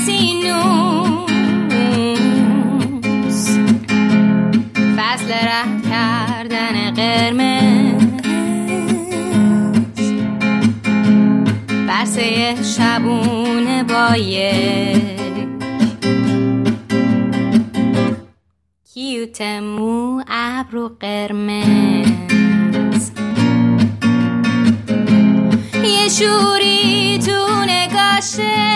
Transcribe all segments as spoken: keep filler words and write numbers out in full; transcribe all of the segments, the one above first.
سینوس، فصل ره کردن قرمز، برسه شبونه باید کیوت مو ابرو قرمز، یه شوری تو نگاشه،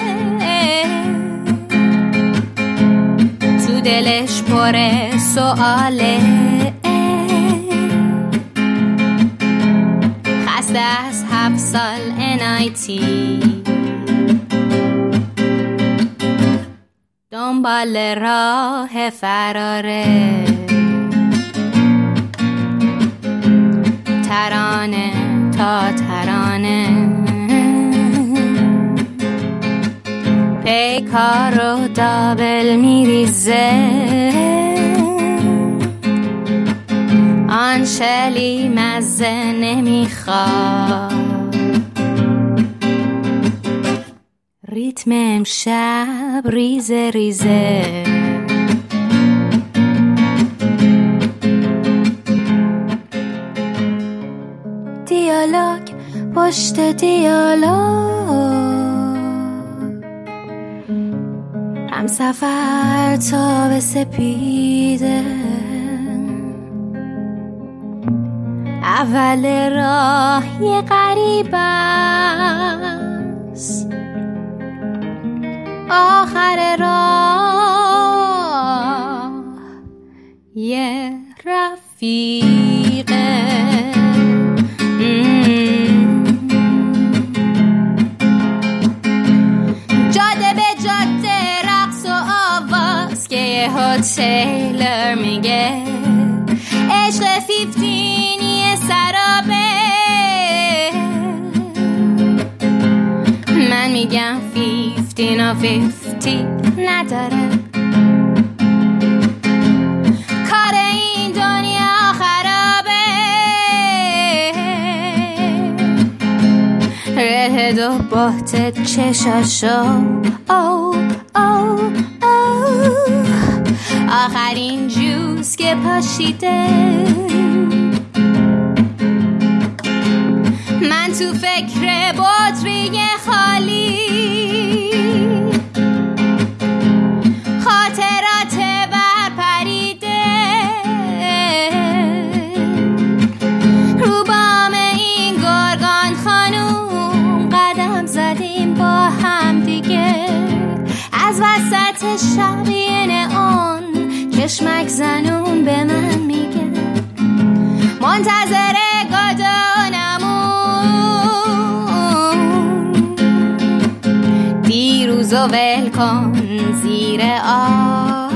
تو دلش پر سواله، خسته از هفت سال ان آی تی، دنبال راه فراره، ترانه تا ترانه، پیکار رو دابل میریزه، آن شلی مزه نمیخواد، ریتم امشب ریزه ریزه، دیالوگ پشت دیالوگ، هم سفر تا به سپیده، اول راه یه غریب است، آخر راه یه رفیقه. جاده به جاده رقص و آواز که یه هتلر میگه عشق فیفتینی سرابه، من میگم فیفتین و فیفتی نداره، کار این دنیا خرابه، ره دو بحت چشاشو او او او، آخرین جوز که پاشیده، من تو فکر بطری خالی، خاطرات برپریده، رو بام این گرگان خانوم قدم زدیم با هم دیگه، از وسط شب یه نئون چشمک زنون به من میگه منتظر گدانمون، دیروزو ول کن زیر آب،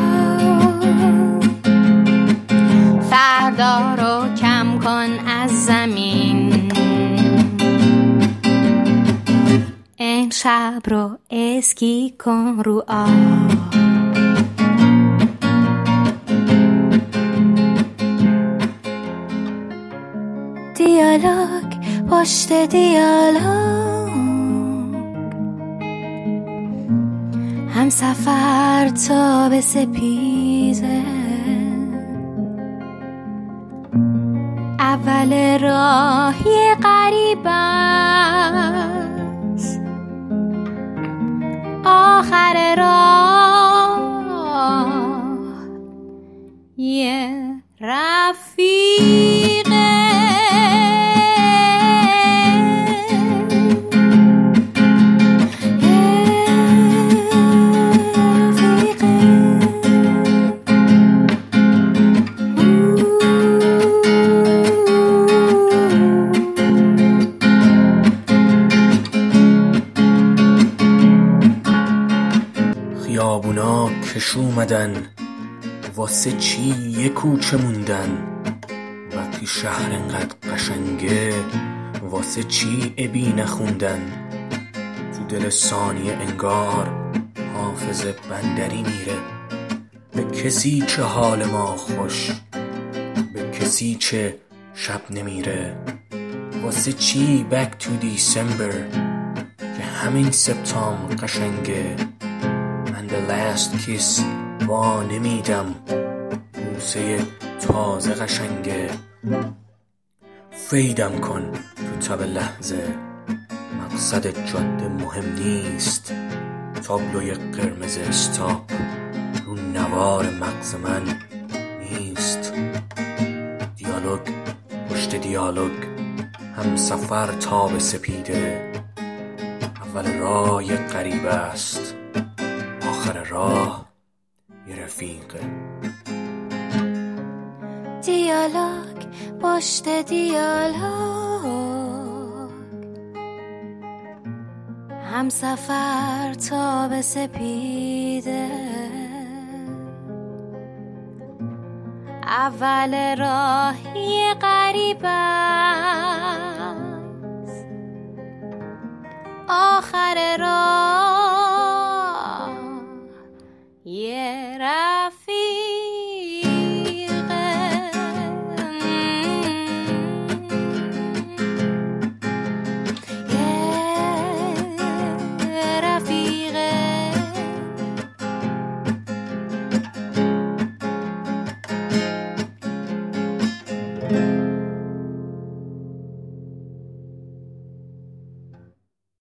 فردا رو کم کن از زمین، امشب رو اسکی کن رو آب. دیالوگ پشت دیالوگ، هم سفر تا به سپیده، اول راه یه غریب است، آخر راه یه رفیقه. خیابونا کش اومدن، واسه چی یه کوچه موندن، وقتی شهر انقدر قشنگه واسه چی ابی نخوندن، تو دل ثانیه انگار حافظ بندری میره، به کسی چه حال ما خوش، به کسی چه شب نمیره، واسه چی back to December که همین سپتامبر قشنگه، last kiss وا نمیدم، بوسه تازه قشنگه. فیدم کن تو تب لحظه، مقصد جاده مهم نیست. تابلوی قرمز استاپ رو نوار مغز من نیست. دیالوگ پشت دیالوگ، هم سفر تا به سپیده. اول راه یه غریبه است، آخر راه یه رفیقه. دیالوگ پشت دیالوگ، هم سفر تا به سپیده. اول راه یه غریبه است، آخر راه یه رفیقه.